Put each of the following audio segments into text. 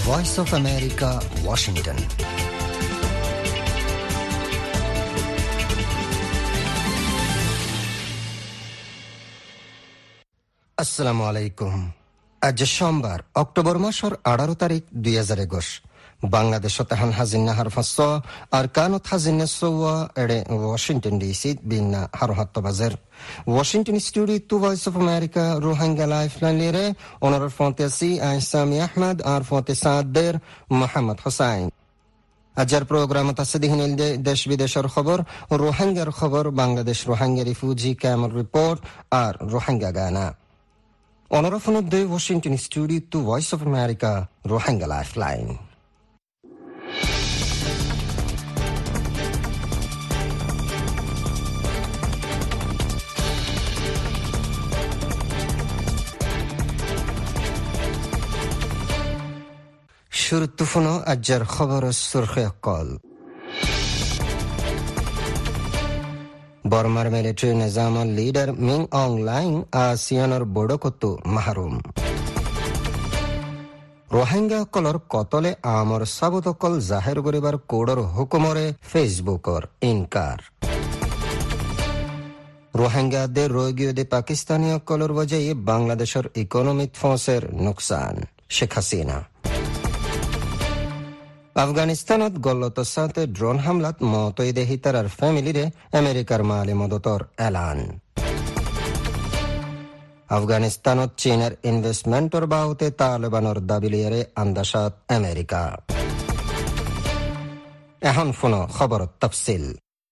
Voice of America, Washington. আসসালামু আলাইকুম। আজ সোমবার অক্টোবর মাসের 18 তারিখ 2021। বাংলাদেশত হান হাজিন নাহার ফাঁস আর কানত হাজিন নেসোয়া এড়ে ওয়াশিংটন ডিসি বিন্না হারহাত্ত বাজার Washington studio to voice of America Rohingya lifeline লিরে অনার ফন্তেসি আইসামি আহমদ আর ফন্তে সাদের মোহাম্মদ হোসাইন। আজকের প্রোগ্রামত আছে দিহিনিল দেশ বিদেশের খবর, রোহিঙ্গার খবর, Bangladesh Rohingya refugee camp report আর রোহিঙ্গা গানা। অনরফন দে Washington studio to voice of America Rohingya lifeline. শুরুতুফুনো আজকের খবর সুরখে কল। বর্মার মিলিটারি নিজামর লিডার মিং অং লাইং আসিয়ানের বড়কতো মাহরুম। রোহিঙ্গা কলর কতলে আমর সাবুতকল জাহের করিবার কোডর হুকুমরে ফেসবুকর ইনকার। রোহিঙ্গাদের রোগীয়দে পাকিস্তানীয় কলর বজাই বাংলাদেশের ইকোনমিক ফসের নুকসান। শেখ হাসিনা। আফগানিস্তানত গলত সাথে ড্রোন হামলাত মতই দেহি তার ফ্যামিলিরে আমেরিকার মালে মদতর এলান। আফগানিস্তানত চীনের ইনভেস্টমেন্টর বাহুতে তালেবানর দাবিলিয়ারে আন্দাসাত আমেরিকা। এখন ফোনো খবর তফসিল।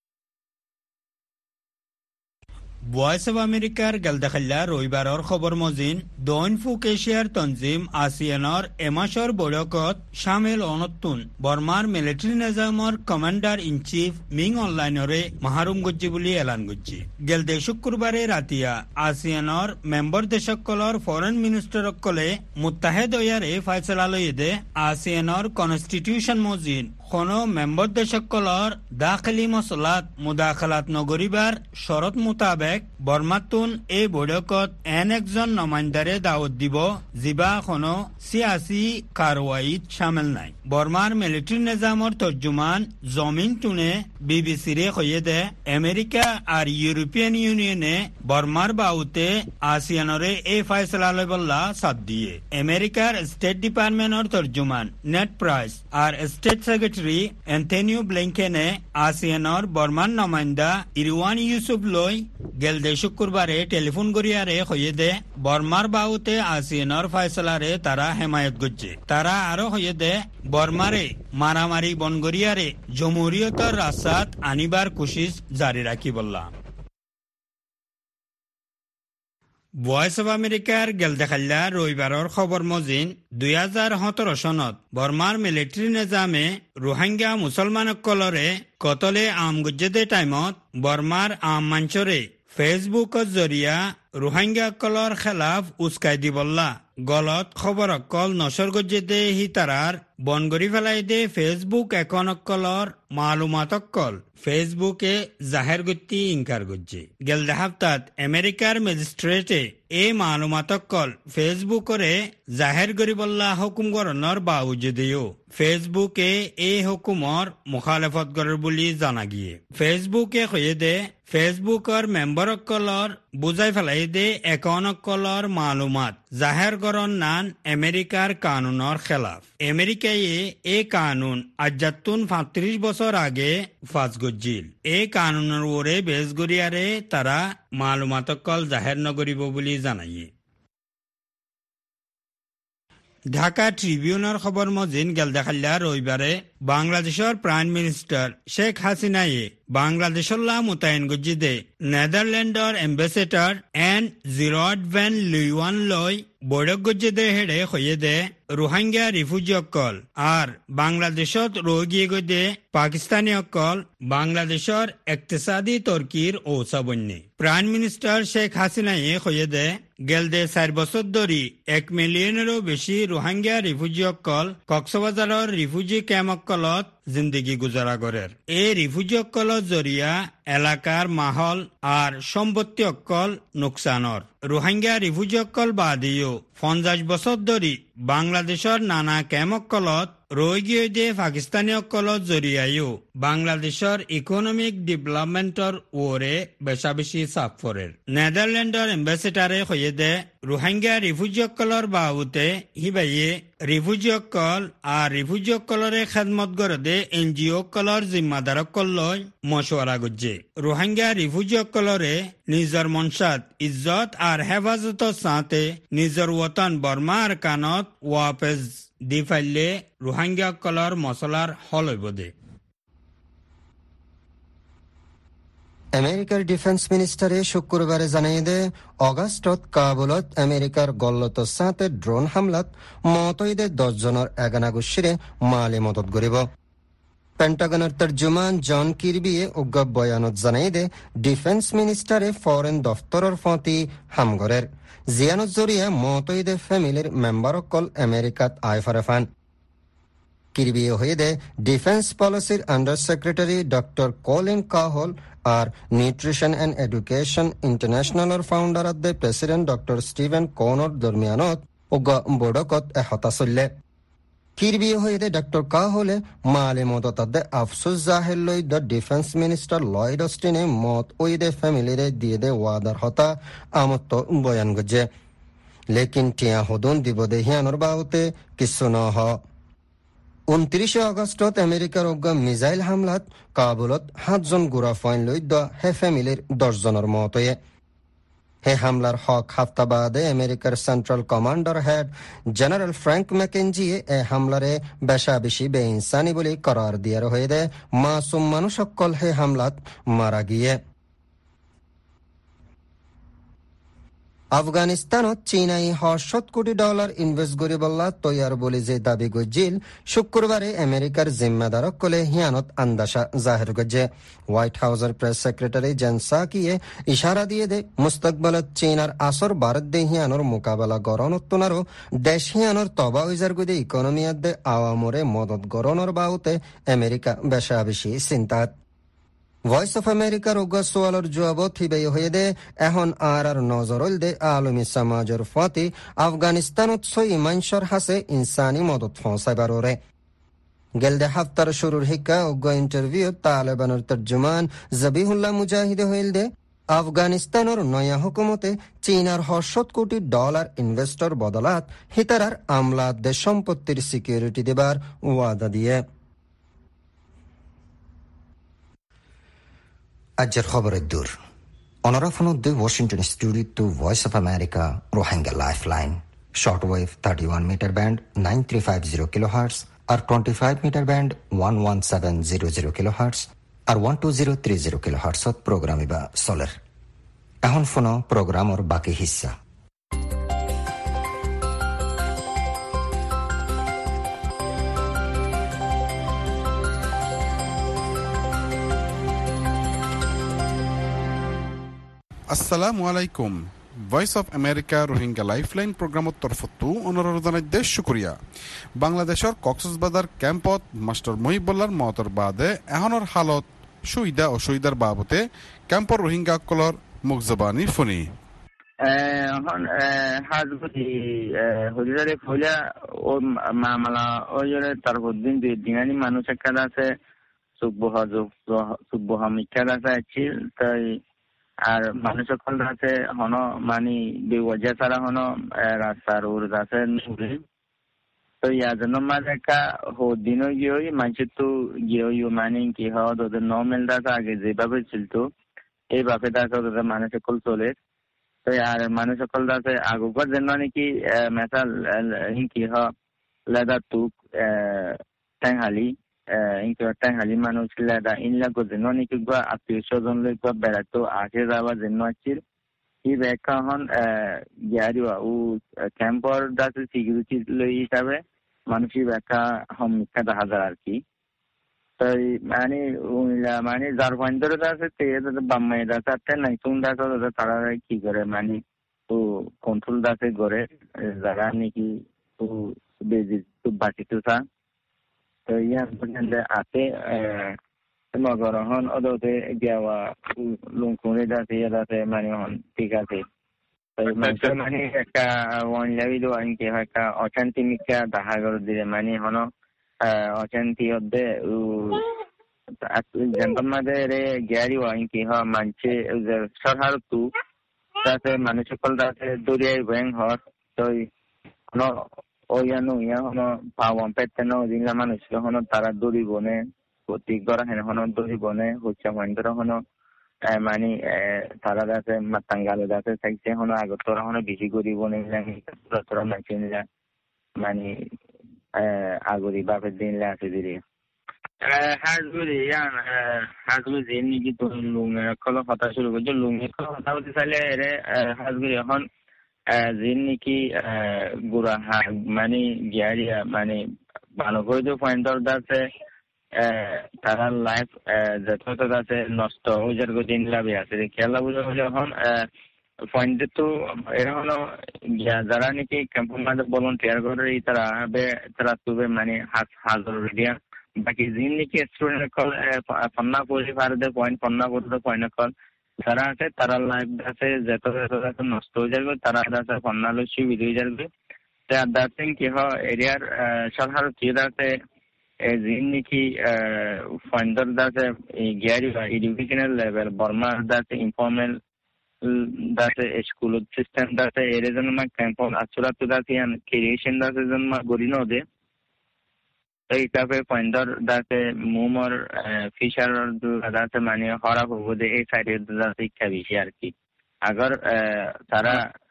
ভয়েস অব আমেরিকার গেলদাখাল্লা রবিবারর খবর মজিন দৈন ফুক এশিয়ার তঞ্জিম আসিয়ানর এমাসর বৈঠকত শামিল অনতুন বর্মার মিলিটারি নিজামর কমান্ডার ইন চিফ মিং অনলাইনরে মাহরুম গজ্জি বুলি এলান গজ্জি। গেলদে শুক্রবারে রাতিয়া আসিয়ানর মেম্বার দেশসকলর ফরেন মিনিস্টারসকলে মুত্তাহেদ হইয়ারে ফাইসলা লইদে আসিয়ানর কনস্টিটিউশন মজিন কোনো মেম্বার দেশসকলর দাখিলি মসলাত মুদাখালাত নগরিবার শরত মোতাবেক বর্মাতুন এই বৈঠকত এন একজন নমাইন্দারে দাওয়াত দিব জিবা কোনো সিয়াসি কারওয়াইত শামিল নাই। বর্মার মিলিটারি নিজামর তর্জুমান জমিন টুনে বিবিসিরে কইয়ে আমেরিকা আর ইউরোপিয়ান ইউনিয়নে বর্মার বাউতে আসিয়ানরে এই ফাইসলা লইবল্লা সাথ দিয়ে। আমেরিকার স্টেট ডিপার্টমেন্টর তর্জুমান নেট প্রাইস আর স্টেট সেক্রেটারি অ্যান্থনিও ব্লিংকেনে আসিয়ানর বর্মান নমাইন্দা ইরওয়ান ইউসুফ লই গেলদে শুক্রবারে টেলিফোন করিয়ারে কইয়ে বর্মার বাউতে আসিয়ানর ফাইসলারে তারা হেমায়ত করছে। তারা আরো কইয়ে বর্মারে মারামারি বনগরিয়ারে জমহুরিয়তর রাস্তাত আনিবার কোশিশ জারি রাখি বললা। ভয়েস অব আমেরিকার গেলদেখাল্লা রবিবারর খবর মজিন 2017 সনত বর্মার মিলিটারি নিজামে রোহিঙ্গা মুসলমানসকলরে কতলে আমগজ্জেদে টাইমত বর্মার আম মঞ্চরে ফেসবুকর জরিয়া রোহিঙ্গা কলর খেলাফ উস্কাই দিবল্লা গলত খবর অকল নসর গজ্জেদে হি তারার বনগরি ফেলাই দে ফেসবুক একাউন্টকলর মালুমাত অকল ফেসবুকে জাহের গতি ইনকার গজ্জে। গেলদে হাফতাত আমেরিকার ম্যাজিস্ট্রেটে এই মালুমাত অকল ফেসবুকরে জাহের গরিবল্লা হুকুম গরণর বাউজেদেও ফেসবুকে এই হুকুমর মুখালেফত গরের বুলি জানা গিয়ে। ফেসবুকে কয়ে দে ফেসবুকর মেম্বার অকলর বুঝাই ফেলাই দে একাউন্ট অকলর মালুমাত জাহের গরণ নান আমেরিকার কানুনের খেলাফ। আমেরিকায় এই কানুন আজাতুন 35 বছর আগে ফাঁস গজ্জিল। এই কানুনের ওরে বেশ গরিয়ারে তারা মালুমাত অকল জাহের নগরিব বুলি জানাইয়ে। ঢাকা ট্রিবিউনের খবর মজিন গেলদেখাল্লা রবিবারে বাংলাদেশের প্রাইম মিনিস্টার শেখ হাসিনায়ে বাংলাদেশল্লা মোতায়েন গজ্জিদে নেদারল্যান্ডর ambassador Anne Gerard van Leeuwen লই বৈঠক গজ্জিদে হেডে হইয়ে দে রোহিঙ্গা রিফিউজি অকল আর বাংলাদেশত রোগিয়ে গদে পাকিস্তানি অকল বাংলাদেশের ইকতিসাদি তরকির ঔসা বন্যে। প্রাইম মিনিস্টার শেখ হাসিনায়ে হইয়ে দে গেলদে 4 বছর ধরি 1 মিলিয়নেরও বেশি রোহিঙ্গা রিফিউজি অকল কক্সবাজারের রিফিউজি ক্যাম্প অকলত জিন্দগি গুজারা করের। এই রিফিউজি অকলত জরিয়া এলাকার মাহল আর সম্পত্তি অকল নোকসানর। রোহিঙ্গা রিফিউজি অকল বাদিও 50 বছর ধরি বাংলাদেশের নানা ক্যাম্প অকলত রয়ে গিয়ে পাকিস্তানী অকলত জরিয়ায়ও বাংলাদেশের ইকোনমিক ডেভেলপমেন্টর ওরে বেশা বেশি চাপ পড়ের। নেদারল্যান্ডের এম্বাসেডারে হয়ে দে রোহিঙ্গা রিফিউজি অকলর বাহুতে হিবাইয়ে রিফিউজি অকল আর রিফিউজি অকলরে খেদমত করে দে এনজিও অকলর জিম্মাদার অকল লয় মশওয়ারা গজ্জে। রোহিঙ্গা রিফিউজি অকলরে নিজর মনসাদ ইজ্জত আর হেফাজতর সাথে নিজর ওতন বর্মা আর কানত ওয়াপেজ দি ফাইলে রোহিঙ্গা অকলর মশলার হল হইব দে। আমেরিকার ডিফেন্স মিনিস্টারে শুক্রবারে জানাই দে অগাস্টত কাবুলত আমেরিকার গল্লত সাথে ড্রোন হামলাত মতইদে 10 জনের এগানাগুশিরে মালে মদত করিব। পেন্টাগনের তর্জুমান জন কিরবিয়ে উগ্র বয়ানত জানাই দে ডিফেন্স মিনিস্টারে ফরেন দফতরের ফতি হামগরের জিয়ানত জরিয়ে মতইদে ফ্যামিলির মেম্বার অকল আমেরিকাত আইফারেফান। কিরবিয়ে হয়ে দে ডিফেন্স পলিসির under secretary doctor Colin Kahl আর নিউট্রিশন এন্ড এডুকেশন ইন্টারন্যাশনালের founder of the president doctor Steven কোনর দরমিয়ানত উগ্র বড়কত এহতা চললে। কিরবিয়ে হয়ে দে ডক্টর কাহলে মালে মদত দে আফসোস জাহির লই দ্য ডিফেন্স মিনিস্টার লয়েড অস্টিনে মত ওই দে ফ্যামিলিরে দিয়ে দে ওয়াদার হতা আমত বয়ান গজে লেকিন টিয়া হদুন দিব দে হিয়ানোর বাউতে কিছু ন হ। 29 আগস্টত আমেরিকার অজ্ঞা মিসাইল হামলাত কাবুলত 7 জন গুড়া ফাইন লই দ হে ফ্যামিলির 10 জনের মত হয়ে। হে হামলার হক হাফতা বাদে আমেরিকার central commander head general Frank ম্যাকেনজিয়ে এ হামলারে বেশা বেশি বেইনসানি বলে করার দিয়ার হয়ে দে মাসুম মানুষ সকল হে হামলাত মারা গিয়ে। আফগানিস্তানত চীনাই $700 কোটি ইনভেস্ট করিবল্লা তৈয়ার বলে যে দাবি গজিল শুক্রবারে আমেরিকার জিম্মেদারক কলে হিয়ানত আন্দাসা জাহির গজে। হোয়াইট হাউসের প্রেস সেক্রেটারি জেন সাকিয়ে ইশারা দিয়ে দে মুস্তকবালত চীনার আসর ভারত দে হিয়ানোর মোকাবেলা গরণত্তনারও দেশ হিয়ানোর তবা উইজার গুদে ইকোনমিয়াত দে আওয়ামরে মদত গরণর বাউতে আমেরিকা বেশা বেশি চিন্তাত। ভয়েস অফ আমেরিকার উগ্র সোয়ালর জবাবত হিবে হয়ে দে এখন আর নজরল দে আলমী সমাজের ফতি আফগানিস্তানত সই মানসর হাসে ইনসানি মদত ফসাইবারে। গেলদে হাফতার শুরুর হিক্কা উগ্র ইন্টারভিউ তালেবানের তর্জমান জবিহুল্লাহ মুজাহিদে হইল দে আফগানিস্তানের নয়া হুকুমতে চীনার $700 কোটি ইনভেস্টর বদলাত হিতারার আমলাত দে সম্পত্তির সিকিউরিটি দেবার ওয়াদা দিয়ে। আজের খবরের দূর অনরাফনুদ্দে Washington studio voice of America Rohingya lifeline shortwave 31 metre band 9350 kilohertz আর 25 মিটার ব্যান্ড 11700 কিলোহার্টজ আর 12030 কিলোহার্টজ প্রোগ্রাম ইবা চলের। এখন ফোন প্রোগ্রামর বাকি হিস্সা। আসসালামু আলাইকুম। Voice of America Rohingya lifeline প্রোগ্রামত তরফতো অনুরোধ জানাই দেশ শুক্রিয়া। বাংলাদেশের কক্সবাজার ক্যাম্পত মাস্টার মহিবুল্লাহর মতর বাদে এখনের হালত সুবিধা অসুবিধার বাবতে ক্যাম্পর রোহিঙ্গা কলর মুখজবানি ফোনি এখন হাজগুতি হরিদারে ফইলা ও মামলা ওই তার দিন দুই দিনানি মানুষ একটা আছে সুব্বহ মিথ্যাদ আছে তাই আর মানুষ সকল আছে হন মানে বেওয়াজা ছাড়া হন রাস্তার ওর আছে তো ইয়ার জন্য মাঝে একটা দিনও গিয়ে মানুষের তো গিয়ে মানে কি হওয়া ওদের নর্মাল দাসা আগে যেভাবে চলতো এইভাবে দাসা ওদের মানুষ সকল চলে। তো আর মানুষ সকল দাসে আগেকার জন্য নাকি মেসাল কি হয় লেদা তুক ট্যাংহালি ট্যাংহালি মানুষ লেদা ইনলা করছেন অনেক আত্মীয় স্বজন লোক বেড়াতো আসে যাওয়ার জন্য আসছিল এই ব্যাখ্যা হন গিয়ারিওয়া ও ক্যাম্পর দাসে সিকিউরিটি লই হিসাবে মানুষের ব্যাখ্যা হম মিথ্যা দেখা যায় আর কি। তাই মানে যার পয়েন্ট আছে বাম্মাই দাস আছে নাই তুম দাস তারা কি করে মানে তো কন্ট্রোল দাসে গড়ে যারা নাকি তো বেজি তো বাকি তো তা তো ইয়ান পর্যন্ত আছে নগরহন ওদতে গেওয়া লুঙ্কুনে দাসে মানে হন ঠিক আছে মানুষের মানে একটা ওয়ানলাবি দো আনকে একটা অশান্তি মিকা দেখা করে দিলে মানে হন অশান্তি হদ্দে jantan madere gari wa inki ha manche sarhar tu তাতে মানুষ সকল তাতে দরিয়ায় ব্যাং হর তো কোনো ওয়ানো ইয়া হনো পাওয়াম পেতে না দিনলা মানুষ হনো তারা দড়ি বনে প্রতি গড়া হেন হনো দড়ি বনে হচ্ছে মন্দির হনো মানে তারা দাতে মাতাঙ্গালে দাতে থাকছে হনো আগতরা হনো বেশি গড়ি বনে লাগি তোরা মানছে না মানে আগরি বাপের দিন লাগে দিরে হাজগুড়ি হাজগুড়ি নাকি তো লুঙ্গে কল কথা শুরু করছে লুঙ্গে কল কথা বলতে চাইলে এরে হাজগুড়ি এখন জিন নাকি গুড়া মানে গিয়ারিয়া মানে ভালো করে যে পয়েন্টর আছে তারা লাইফ যত আছে নষ্ট হয়ে যার দিন লাভে আছে খেলা বুঝে হলে এখন পয়েন্ট তো এরা হলো যারা নাকি ক্যাম্পের মাঝে ভলান্টিয়ার করে তারা তুবে মানে হাজার রিডিয়া বাকি জিন নাকি স্টুডেন্ট কল পন্না পড়ে পারে পয়েন্ট পন্না পড়তে পয়েন্ট কল যারা আছে তারা লাইফ আছে যত নষ্ট হয়ে যাবে তারা আছে পন্না লো সুবিধা হয়ে যাবে দার্জিলিং কি হয় এরিয়ার সাধারণ আছে জিন নাকি ফান্ডার দাসে গিয়ারি বা এডুকেশনাল লেভেল বর্মা দাসে ইনফর্মাল দাসে স্কুল সিস্টেম দাসে এর জন্য মা ক্যাম্প আচরা তো দাসে ক্রিয়েশন দাসে জন্য গড়ি ন দে এই হিসাবে পয়েন্টার দাসে মুমর ফিশার দাসে মানে হরা হবো দে এই সাইডে দাসে শিক্ষা বেশি আর কি আগর তারা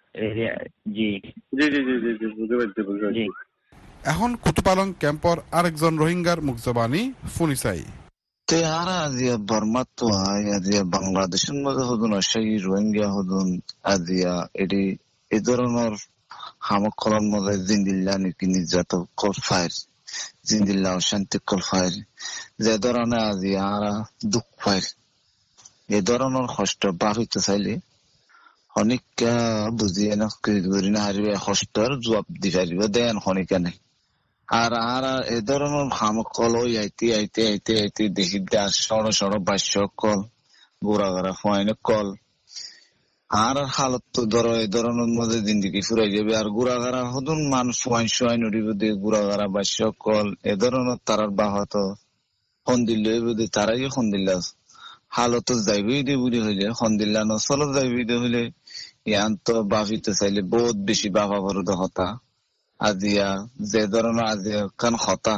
জি জি জি জি জি বুঝতে পারছি এখন কুতুপালং ক্যাম্পর আরেকজন রোহিঙ্গার মুখজবানি ফুনিসাই তে আর আজিয়া বর্মা তো আজিয়া বাংলাদেশের মধ্যে হদুন সেই রোহিঙ্গা হদুন আজিয়া এটি এই ধরনের হামকলন মধ্যে জিন্দিল্লা নাকি নির্যাতন কলফায়ের জিন্দিল্লা অশান্তি কলফায়ের যে ধরনের আজিয়া আর দুঃখ পায় এ ধরনের কষ্ট বাড়িতে চাইলে অনেক বুঝিয়ে না করি না হারিবে কষ্টর জবাব দি পারিব দেন খনিকা নাই আর আর এ ধরনের হামকল আইতে আইতে আইতে আইতে দেখি সড় সড় বাস্য কল গোড়া গোড়া ফয়নে কল আর হালত তো ধরো এই ধরনের মধ্যে জিন্দিগি ফুরাই যাবে আর গোড়া গাড়া হদুন মানুষ ওয়াইন সোয়াইন উড়িব দিয়ে গোড়া গাড়া বাস্য কল এ ধরনের তারার বাহত সন্দিল্লা বুঝে তারাই সন্দিল্লা হালত যাইবই দিয়ে বুড়ি হইলে সন্দিল্লা নচল যাইবই দিয়ে হইলে ইয়ান তো বাফিতে চাইলে বহুত বেশি বাবা বড় হতা আজিয়া যে ধরনের আজিয়া কান হতা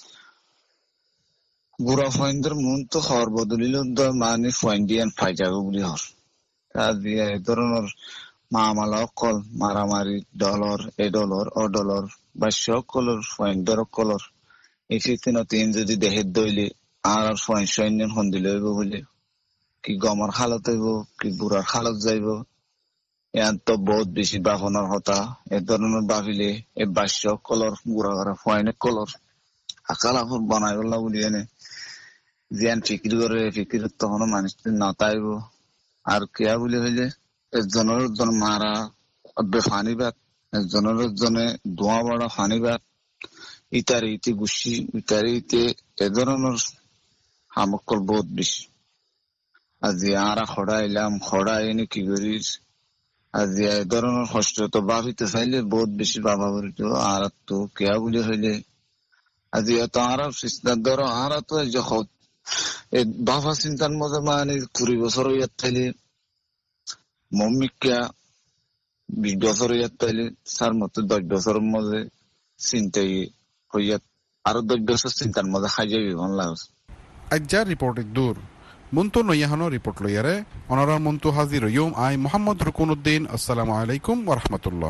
বুড়া ফাইন্ডের মন তো হর বদলিল মানে ফাইন্ডিয়ান ফাই যাবে বলি হর আজিয়া এ ধরনের মামালা অকল মারামারি ডলার এ ডলার ও ডলার বা সকলের ফাইন্ডার কলর এই ফিফটিন যদি দেখে দইলে আর ফাইন সৈন্য সন্দিল হইব বলে কি গমার হালত হইব কি বুড়ার হালত যাইব ইয়ান তো বহুত বেশি বাহনের হতা এ ধরনের বাহিলে এ বাস্য কলর গুড়া করা ফয়নে কলর আকাল আফর বানাই বললা বলি এনে জিয়ান ফিকির করে ফিকির তখন মানুষ না তাইব আর কেয়া বলি হইলে একজনের জন মারা ফানি বাত একজনের জনে ধোঁয়া বড়া ফানি বাত ইতারে ইতি গুছি ইতারে ইতে এ ধরনের হামকল বহুত বেশি আজি আরা খড়া এলাম খড়া এনে কি করিস আজি এ ধরনের কষ্ট তো বাপিতে চাইলে বহুত বেশি বাবা বলিত আর তো কেয়া বলি হইলে আজি এত আর ধরো আর তো যখন বাবা চিন্তার মধ্যে মানে 20 বছর ইয়াত থাইলে মম্মি কেয়া 20 বছর ইয়াত থাইলে তার মতো 10 বছরের মধ্যে চিন্তাই হইয়া আরো 10 বছর চিন্তার মধ্যে খাই যাবি মন লাগছে আজ্জা রিপোর্ট দূর মন্তু নয়াহানো রিপোর্ট লইয়ারে অনারার মন্তু হাজির ইয়ুম আই মোহাম্মদ রুকুনুদ্দিন আসসালামু আলাইকুম ওয়া রাহমাতুল্লাহ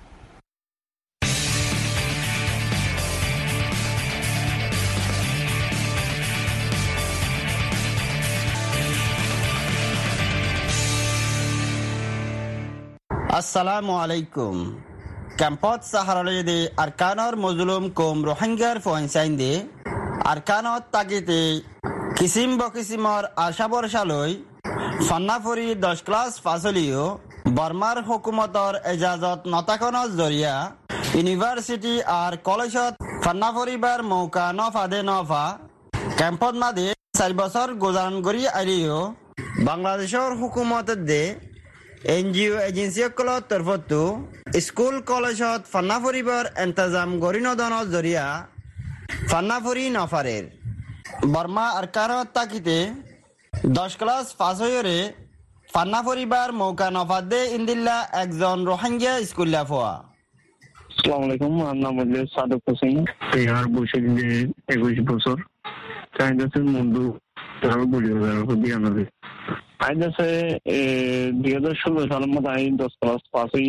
আসসালামু আলাইকুম ক্যাম্পত সাহারালে আরকানর মজলুম কোম রোহিঙ্গার ফয়সাইন্দে আরকানত তাকিতে কিসিম বকিসিমর আশা বর্ষালৈ সন্নাফরি 10 ক্লাস ফাসলিও বর্মার হুকুমতর এজাজত নতাকনৰ জৰিয়া ইউনিভার্সিটি আর কলেজত ফান্না পরিবার মৌকা নফাদে নফা ক্যাম্পত মাদে 4 বছর গুজারণ করি আইলিও বাংলাদেশের হুকুমত দে এনজিও এজেন্সিসকলৰ তৰফতো স্কুল কলেজত ফান্না পরিবার ইন্তজাম গৰি নদনৰ জৰিয়া ফান্না পরি নফারের বর্মা আর কারত তাকিতে 10 ক্লাস পাস হইরে ফান্না পরিবার মৌকা নফাদে ইন্দিল্লা একজন রোহিঙ্গা স্কুলে ফোয়া। আসসালামু আলাইকুম, আমার নাম হচ্ছে সাদক হোসেন। আমার বয়স 21 বছর। চাইদাসের মন্ডু তার বলি বিয়ানবে আইদাসে 2016 সালের মধ্যে আমি 10 ক্লাস পাস হই।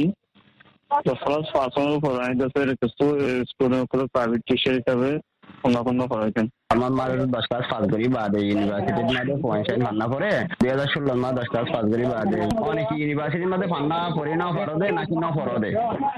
10 ক্লাস পাস হওয়ার পর আইদাসের স্কুলের প্রাইভেট টিচার হিসাবে অন্য করাইছেন। আমার মার 10 ক্লাস পাস করি বাদে ইউনিভার্সিটির মধ্যে পয়েন্ট ফান্না পড়ে 2016 মা 10 ক্লাস পাস করি বাদে অনেক ইউনিভার্সিটির মধ্যে ফান্না পড়ে না পড়ে নাকি না পড়ে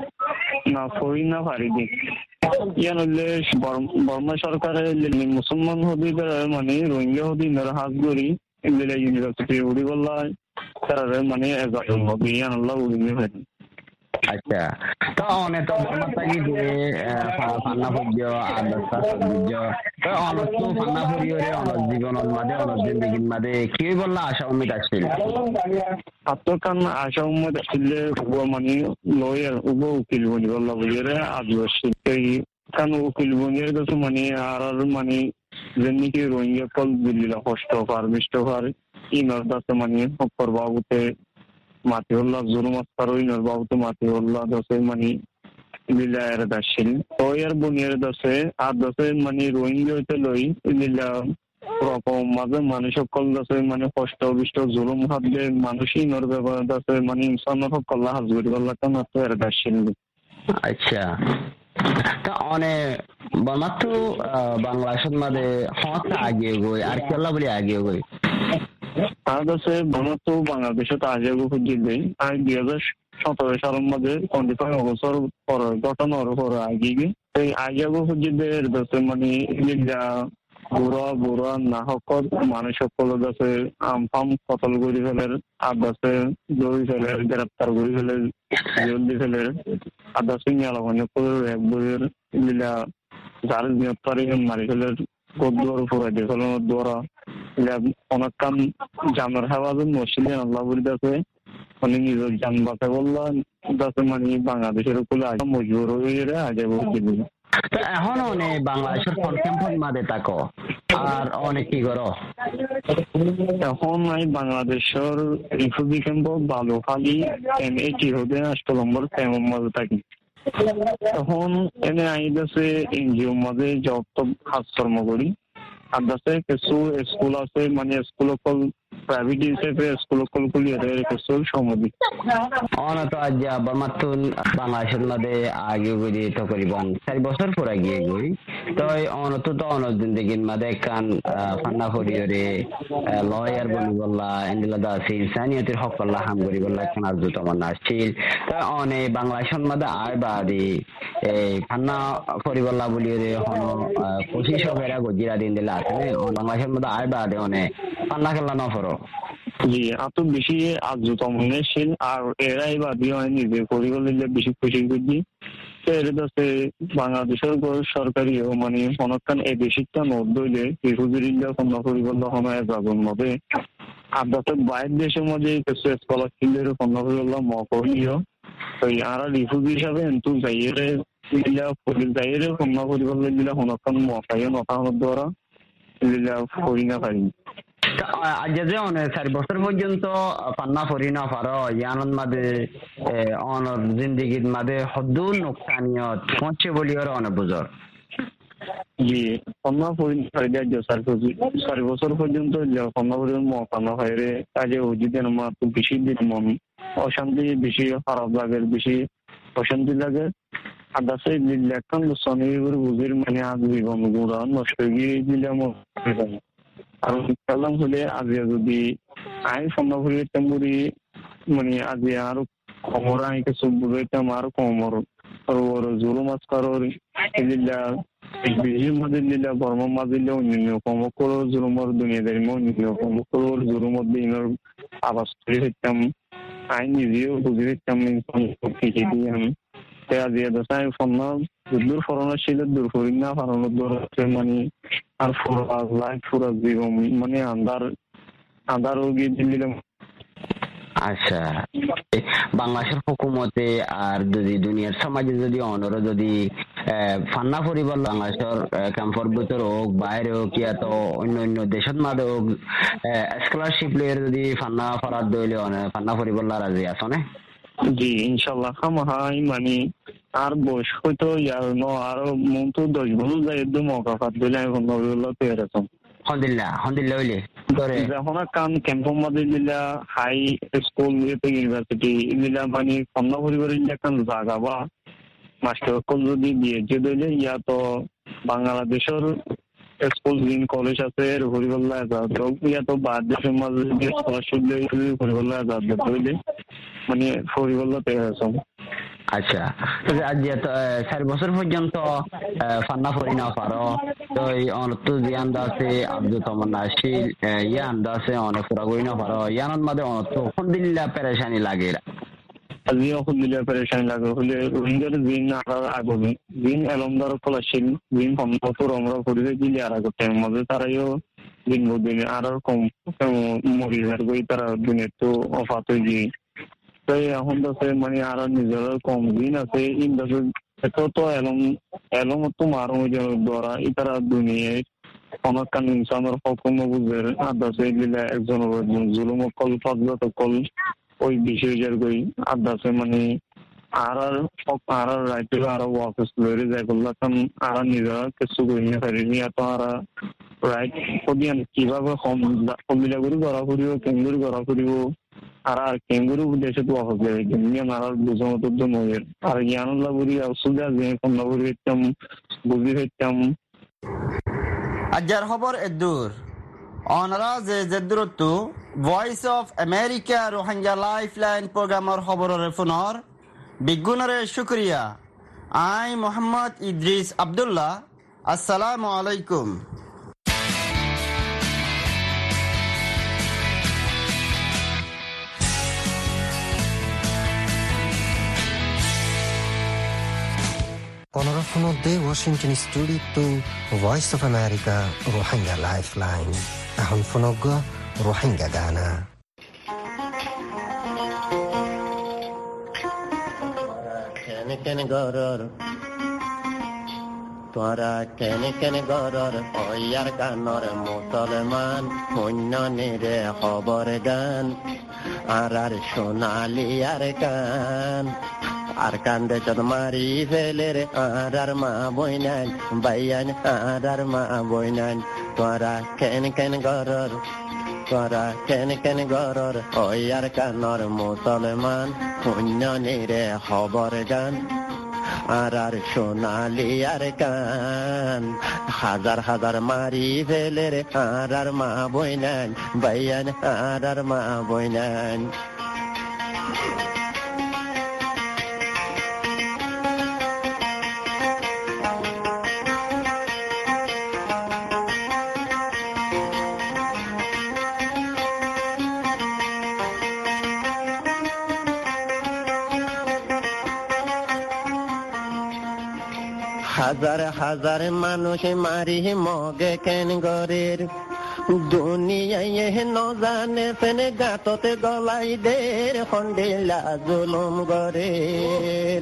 না পড়ি না পারি দি ইয়ান হলে বর্মা সরকারের মুসলমান হদি মানে রোহিঙ্গা হদি হাজ করি এগুলো ইউনিভার্সিটি উড়ি বললা তারা মানে ইয়ান আল্লাহ উড়ি হয়। আচ্ছা, তো অনেক তো বর্মা থাকি যে ফান্না পড়িয় আর 10 ক্লাস পড়িয় তো অনেক তো ফান্না পড়িয়রে অনেক জীবনের মাঝে অনেক জিন্দেগির মাঝে কি বললা আশা উম্মীদ আসছিল আত্মকান আশা উম্মীদ আসছিল মানে লয়ার উকিল বনি বললা বুঝরে আদিবাসী এই কান উকিল বনির কাছে মানে আর মানে যেমনি কি রোহিঙ্গা কল দিল্লিলা কষ্ট পারমিষ্ট হওয়ার ইনর দাসে মানে পরবাবুতে মাতি হল্লা জুরুমাত পারোইনর বাবুতে মাতি হল্লা দাসে মানে লিলায়ের দাসিল ওয়ার বনির দাসে আর দাসে মানে রোহিঙ্গা হইতে লই লিলা রকম মাঝে মানুষ সকল দাসে মানে কষ্ট বিষ্ট জুলুম হাতে মানুষই নর ব্যবহার দাসে মানে ইনসান সকল হাজুরি বললা কেন তো এর দাসিল। আচ্ছা, তা অনেক বর্মা তো বাংলাদেশের মধ্যে হতা আগে গই আর কেলা বলি আগে গই আর দাসে বর্মা তো বাংলাদেশত আগে খুঁজিলে আর 2017 সালের মধ্যে 25 বছর পর ঘটনার পর আগে এই আগে খুঁজিলে দাসে মানে লিলা বুড়া না সকল মানুষ সকল দাসে আমফাম কতল করে ফেলের আর দাসে দৌড়ি ফেলের গ্রেপ্তার করে ফেলের জলদি ফেলের আর দাসে মেলাবানি করে এক বইয়ের লিলা যার গ্রেপ্তারি মারি ফেলের গদ্দুয়ার উপর দিয়ে ফেলানোর দ্বারা অনেক কাম জানার হেফাজত মসজিদে আল্লাহ বলি দাসে মানে নিজের জান বাঁচা বললা দাসে মানে বাংলাদেশের উপরে মজবুর হয়ে আগে বলছিল। এখন অনেক বাংলাদেশের ক্যাম্পের মাঝে থাকো আর অনেক কি করো এখন আমি বাংলাদেশের রিফিউজি ক্যাম্প বালুখালী M80 হতে 8 নম্বর ক্যাম্পের মাঝে থাকি। এখন এনে আইদাসে এনজিও মাঝে জব তো কাজকর্ম করি আর দাসে কিছু স্কুল আছে মানে স্কুল কল প্রাইভেট হিসেবে স্কুল কল খুলি কিছু সমাধি অনেক আজ বর্মাতুন বাংলাদেশের মধ্যে আগে গড়ি তো করিব 4 বছর পর আগে গই তো অনত তো অনেক জিন্দেগির মধ্যে কান ফান্না করিয়রে লয়ার বলি বললা ইন্দিলা দাসি ইনসানিয়তের হক আল্লাহ হাম করি বললা কান আজ তো আমার আসছিল তো অনেক বাংলাদেশের মধ্যে আয় বাদি এই ফান্না পরিবল্লা বলিয়রে হন কোশিশ হবেরা গজিরা দিন দিলা আছে বাংলাদেশের মধ্যে আয় বাদে অনেক ফান্না খেলা না করো জি এত বেশি আর্যতমনশীল আর এরাই বাদী হয় নিজে পরিবর্তন বেশি খুশি করছি তো এর কাছে বাংলাদেশের সরকারি মানে অনেকক্ষণ এই বেশিটা নোট দইলে রিফিউজিরা কোনো পরিবর্তন হয় যাবেন মধ্যে আর যাতে বাইরের দেশের মধ্যে কিছু স্কলারশিপের কোনো পরিবর্তন মকলিও তো আর রিফিউজি হিসাবে কিন্তু যাইরে দিলা যাইরে কোনো পরিবর্তন দিলা অনেকক্ষণ মকাইও নতানোর দ্বারা দিলা করি না পারি আজ যে অনেক 4 বছর পর্যন্ত পান্না পড়ি না পারো ইয়ানোর মাঝে অনর জিন্দিগির মাঝে হদ্দুল নোকসানিয়ত পৌঁছে বলি ওরা অনেক বুঝর জি পান্না পড়ি না 4 বছর পর্যন্ত পান্না পড়ি পান্না বাইরে কাজে উজিদের আমার তো বেশি দিন মন অশান্তি বেশি খারাপ লাগে বেশি অশান্তি লাগে আর দাসে লেখান শনিবার বুঝির মানে আজ জীবন গুড়া নষ্ট গিয়ে দিলাম আর কালাম হলে আজ যদি আই সম্ভব তেমনি মানে আজ আর কমর আইকে সব বুঝাইতাম আর কমর আর জোরো মাছ কারোর দিলা বেশির মাঝে দিলা বর্ম মাঝে দিলে অন্য কম করো জোরমর দুনিয়াদের অন্য কম করো জোরো মধ্যে ইনার আবাস করে হইতাম আই নিজেও বুঝি তেমনি শিখে দিই আমি আজিয়া দশাই ফোন দূর ফরনা ছিল দূর করি না ফারানো দূর মানে আর ফুরা জীবন মানে আন্দারও গিয়ে দিলাম। আচ্ছা, বাংলাদেশের হুকুমতে আর যদি দুনিয়ার সমাজে যদি অনর যদি ফান্না পরিবার বাংলাদেশের ক্যাম্পর ভিতর হোক বাইরে হোক ইয়া তো অন্য অন্য দেশের মাঝে হোক স্কলারশিপ লইয়ের যদি ফান্না ফরাদ দইলে ফান্না পরিবার রাজি আছে না? জি ইনশাল্লাহ খামাহাই মানে আর বয়স হয়তো ইয়ার ন আরো মন তো 10 বছর যায় একদম মকাফাত দিলে এখন নবুল্লাহ তৈরি আছে হন্দিল্লা হইলে যখন কাম ক্যাম্পের মধ্যে দিলা হাই স্কুল ইউনিভার্সিটি দিলা মানে কন্যা পরিবারের একটা জায়গা বা মাস্টার স্কুল যদি দিয়ে যে দিলে ইয়া তো বাংলাদেশের স্কুল গ্রিন কলেজ আছে হরিবল্লা আজাদ ইয়া তো বাদ দেশের মাঝে স্কলারশিপ দিয়ে হরিবল্লা আজাদ দিলে মানে হরিবল্লা তৈরি আছে। আচ্ছা, আজ 4 বছর পর্যন্ত ফান্না পড়ি না পারো তো এই অনত যে আন্দা আছে আব্দুল তমন্না শিল ইয়া আন্দা আছে অনেক পুরা গই না পারো ইয়ানোর মধ্যে অনত দিল্লা পেরেশানি লাগে আজি দিল্লা পেরেশানি লাগে হলে রোহিঙ্গার জিন আর আগবে জিন এলমদার ফলাশিল জিন সম্পতর আমরা পরিবে দিলে আর আগতে মধ্যে তারাইও দিন দিনে আর কম মরিজার গই তারা দিনে তো অফাত হয়ে গিয়ে এখন তো মানে আর নিজের কম দিন আছে ইন্দাসে তো এলম তো মারো দ্বারা ইতারা দুনিয়ায় অনেক কান ইনসানের হকুম বুঝের আদাসে দিলে একজন জুলুম কল ফজলত কল ওই বিষয়ের গই আদাসে মানে আর রাইতে আর অফিস লইরে যাই করলাম আর নিজেরা কিছু করি না পারিনি এত আর রাইট কদিয়ান কিভাবে কমিলা করে গড়া করিব কেন্দ্র গড়া করিব আর কেঙ্গুরু দেশে তো অফিস লাগে গেমিয়ান আর বুঝমত নয়ের আর জ্ঞানলা বুড়ি অসুবিধা যে কন্যা বুড়ি হইতাম বুঝি হইতাম। আজার খবর এদুর অনরা যে দূরত্ব voice of America Rohingya lifeline প্রোগ্রামের খবরের ফোনর বিগুণরে শুক্রিয়া। আই মোহাম্মদ ইদ্রিস আব্দুল্লাহ, আসসালামু আলাইকুম। অনরাফনদে Washington studio voice of America Rohingya lifeline এখন ফনগ রোহিঙ্গা গানা তোরা কেনে কেনে গরর ওয়ার গানর মুসলমান শূন্য নিরে খবর গান আর সোনালি আর গান আর কান্দে চদ মারি ফেলে রে আর মা বইনান বাইয়ান আর মা বইনান তোরা কেনে কেনে গরর তোরা কেনে কেনে গরর ওয়ার গানর মুসলমান শূন্য নিরে খবর গান আর সোনালি আর গান হাজার হাজার মারি ফেলে রে আর মা বইনান বাইয়ান আর মা বইনান হাজার হাজার মানুষ মারি মগে কেন গরের দুনিয়ায় ন জানে ফেনে গাততে গলাই দের খন্ডিলা জুলুম গরের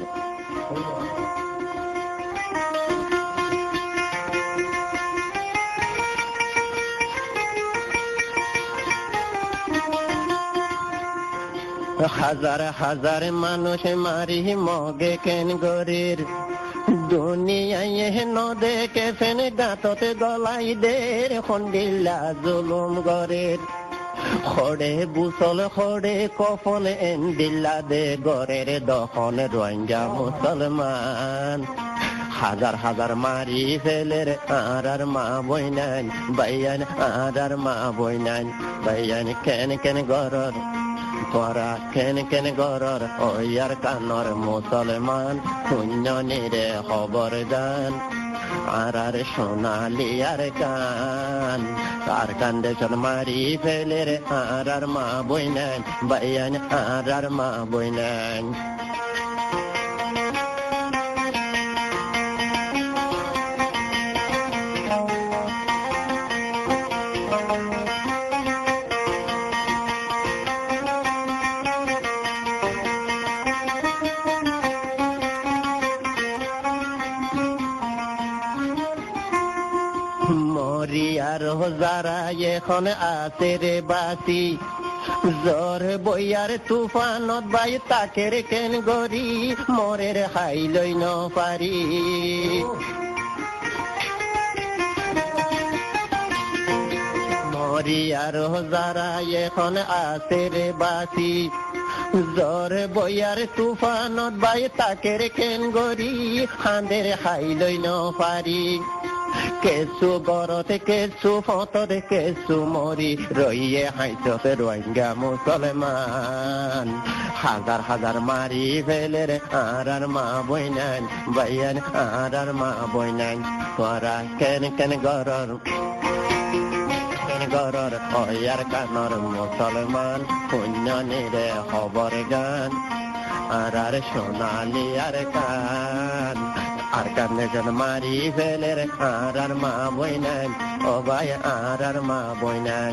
হাজার হাজার মানুষ মারি মগে কেন গরের দুনিয়ায় ন দেখে ফেনে গাততে গলাই দের খন্ডিলা জুলুম গরের খড়ে বুসল খড়ে কফল এন্দিল্লা দে গরের দখন রোহিঙ্গা মুসলমান হাজার হাজার মারি ফেলের আর মা বইনান বাইয়ান আর মা বইনান বাইয়ান কেন কেন গরর তোরা কেন কেন গরর ওয়ার কানর মুসলমান শূন্য নিরে খবর গান আর সোনালি আর কান আর কান্দে চল মারি ফেলে রে আর মা বইনেন বাইয়ান আর মা বইনেন যারা এখন আছে রে বাসি জ্বর বইয়ার তুফানত বাই তাকের কেন গরি মরের হাই লই ন পারি মরি আর যারা এখন আছে রে বাসি জ্বর বইয়ার তুফানত বাই তাকের কেন গরি হাঁদের হাই লই ন পারি কেসু গরতে কেসু ফতরে কেসু মরি রইয়ে হাইতে রোহিঙ্গা মুসলমান হাজার হাজার মারি ফেলে রে আর মা বইনান বাইয়ান আর মা বইনান তোরা কেন কেন গরর গরর ওয়ার কানর মুসলমান পুণ্য নিরে খবর গান আর সোনালি আর কান আর কানে জন মারি ফেলে রে আর মা বইনান ও ভাই আর মা বইনান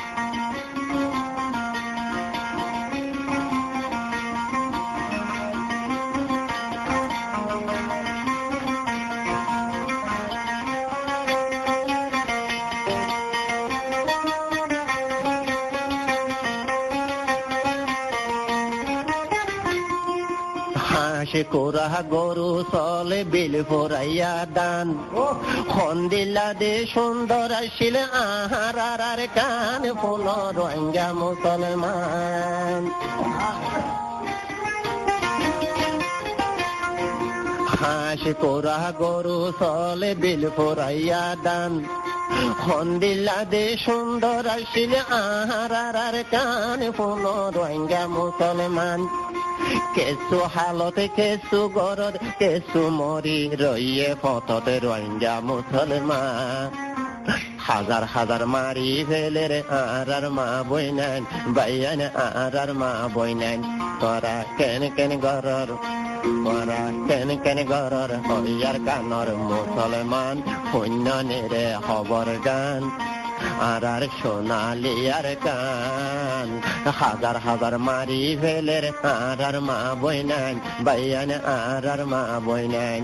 কোরা গরু চলে বিল ফোরাইয়া দান খন্দিলা দে সুন্দর আসিল আহার আর কান ফুল রোহিঙ্গা মুসলমান হাঁস কোরা গরু চলে বিল ফোরাইয়া দান খন্দিলা দে সুন্দর আসিল আহার আর কান ফুল রোহিঙ্গা মুসলমান কেসু হালতে কেসু গরদ কেসু মরি রইয়ে ফততে রোহিঙ্গা মুসলমান হাজার হাজার মারি ফেলে রে আর মা বইনান বাইয়ান আর মা বইনান তোরা কেন কেন গরর তোরা কেন কেন গরর হইয়ার কানর মুসলমান পুণ্য নিরে খবর গান আর সোনালি আর কান হাজার হাজার মারি ফেলে রে আর মা বইনান বাইয়ান আর মা বইনান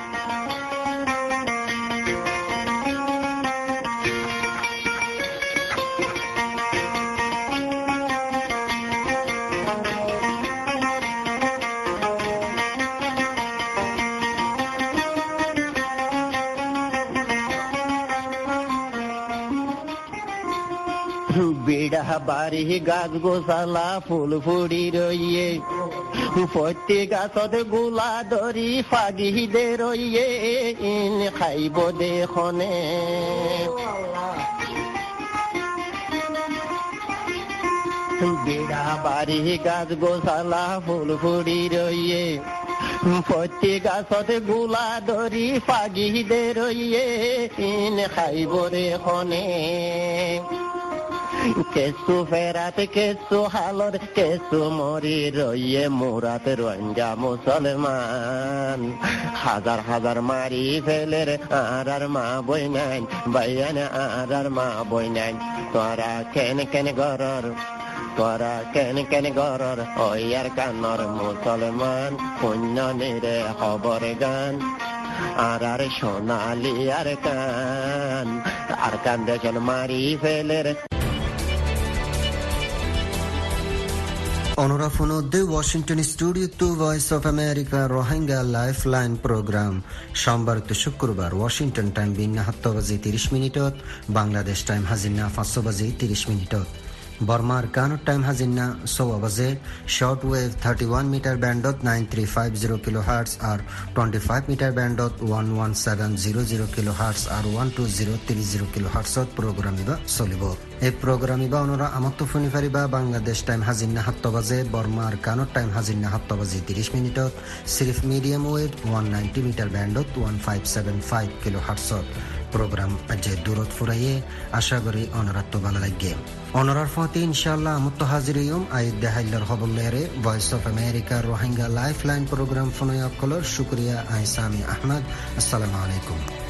বিড়া বাড়ি গাছ গোসালা ফুল ফুড়ি রইয়ে প্রতি গাছত গোলা ধরি ফাগি দে রইয়ে ইন খাইব দেখনে বিড়া বাড়ি গাছ গোসালা ফুল ফুড়ি রইয়ে প্রতি গাছত গোলা ধরি ফাগি দে রইয়ে ইন খাইব দেখনে কেসু ফেরাত কেসু হালর কেসু মরি রইয়ে মুরাত রোহিঙ্গা মুসলমান হাজার হাজার মারি ফেলে রে আর মা বইনান বাইয়ান আর মা বইনান তোরা কেন কেন গরর তোরা কেন কেন গরর ওয়ার কানর মুসলমান পুণ্য নিরে খবর গান আর সোনালি আর কান দেখল মারি ফেলে রে Onorafuno de Washington Studio to Voice of America Rohingya Lifeline Program সোমবার to শুক্রবার ওয়াশিংটন টাইম বিন্না 7 বাজে 30 মিনিটত বাংলাদেশ টাইম হাজিনা 5 বাজে 30 মিনিটত বর্মার কানো টাইম হাজিনা 6 বাজে শর্ট ওয়েভ 31 মিটার ব্যান্ডত 9350 কিলোহার্টজ আর 25 মিটার ব্যান্ডত 11700 কিলোহার্টজ আর 12030 কিলোহার্টজত প্রোগ্রাম ইবা চলিব। এই প্রোগ্রাম ইবা অনরা আমত্ত ফোনি ফারিবা বাংলাদেশ টাইম হাজিনা 7 বাজে বর্মার কানো টাইম হাজিনা 7 বাজে 30 মিনিটত সিরিফ মিডিয়াম ওয়েভ 190 মিটার ব্যান্ডত 1575 কিলোহার্টজত প্রোগ্রাম যে দূরত ফুরাইয়ে আশা করি অনরাত ভালো লাগে। অনরার ফতে ইনশাআল্লাহ আমত্ত হাজিরিয়ম আইদ দেহাইলার খবরলেরে voice of America Rohingya lifeline programme ফোনয় অকলর শুকরিয়া আইসামি আহমদ। আসসালামু আলাইকুম।